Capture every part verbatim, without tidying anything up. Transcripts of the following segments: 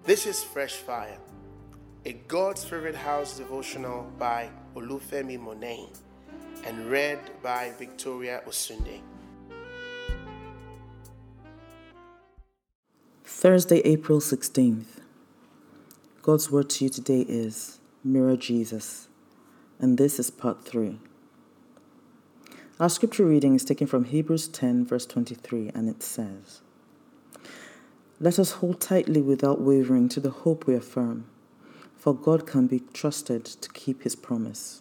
This is Fresh Fire, a God's Favorite House devotional by Olufemi Monain and read by Victoria Osunde. Thursday, April sixteenth. God's word to you today is Mirror Jesus, and this is part three. Our scripture reading is taken from Hebrews ten, verse twenty-three, and it says, "Let us hold tightly without wavering to the hope we affirm, for God can be trusted to keep his promise."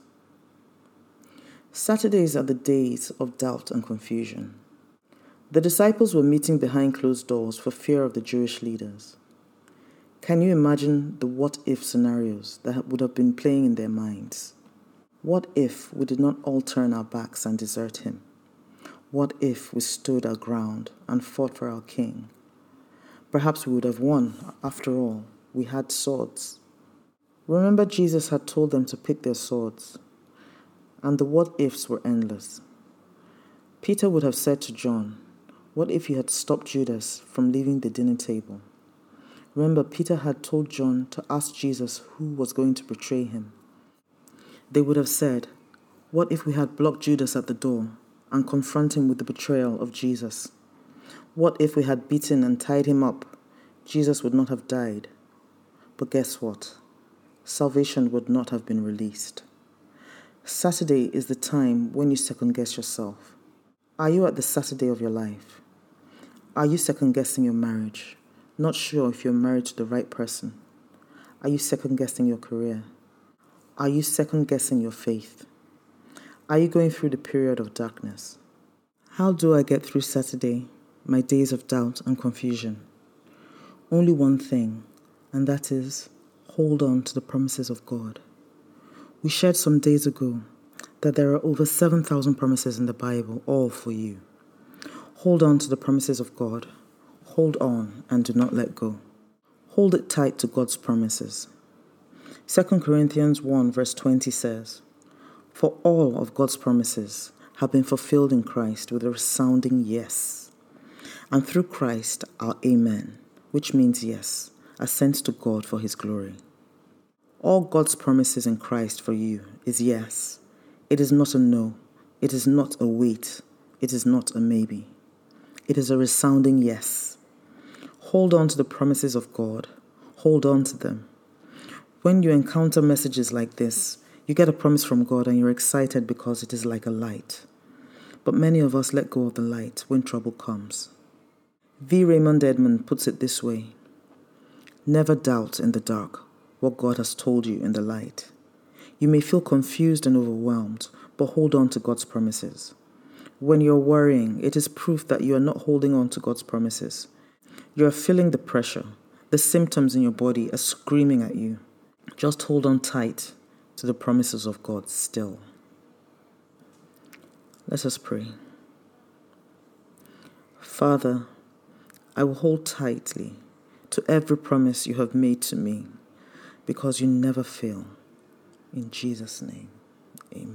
Saturdays are the days of doubt and confusion. The disciples were meeting behind closed doors for fear of the Jewish leaders. Can you imagine the what-if scenarios that would have been playing in their minds? What if we did not all turn our backs and desert him? What if we stood our ground and fought for our king? Perhaps we would have won. After all, we had swords. Remember, Jesus had told them to pick their swords, and the what-ifs were endless. Peter would have said to John, what if he had stopped Judas from leaving the dinner table? Remember, Peter had told John to ask Jesus who was going to betray him. They would have said, what if we had blocked Judas at the door and confronted him with the betrayal of Jesus? What if we had beaten and tied him up? Jesus would not have died. But guess what? Salvation would not have been released. Saturday is the time when you second-guess yourself. Are you at the Saturday of your life? Are you second-guessing your marriage? Not sure if you're married to the right person? Are you second-guessing your career? Are you second-guessing your faith? Are you going through the period of darkness? How do I get through Saturday, my days of doubt and confusion? Only one thing, and that is hold on to the promises of God. We shared some days ago that there are over seven thousand promises in the Bible, all for you. Hold on to the promises of God. Hold on and do not let go. Hold it tight to God's promises. Second Corinthians one verse twenty says, "For all of God's promises have been fulfilled in Christ with a resounding yes. And through Christ our amen," which means yes, assents to God for his glory. All God's promises in Christ for you is yes. It is not a no. It is not a wait. It is not a maybe. It is a resounding yes. Hold on to the promises of God. Hold on to them. When you encounter messages like this, you get a promise from God and you're excited because it is like a light. But many of us let go of the light when trouble comes. V. Raymond Edmond puts it this way: never doubt in the dark what God has told you in the light. You may feel confused and overwhelmed, but hold on to God's promises. When you're worrying, it is proof that you are not holding on to God's promises. You are feeling the pressure. The symptoms in your body are screaming at you. Just hold on tight to the promises of God still. Let us pray. Father, I will hold tightly to every promise you have made to me, because you never fail. In Jesus' name, amen.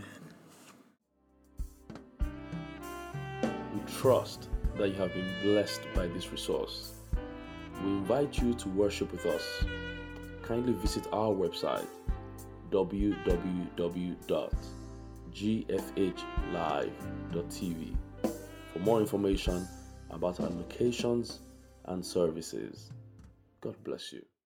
We trust that you have been blessed by this resource. We invite you to worship with us. Kindly visit our website, w w w dot g f h live dot t v, for more information about our locations and services. God bless you.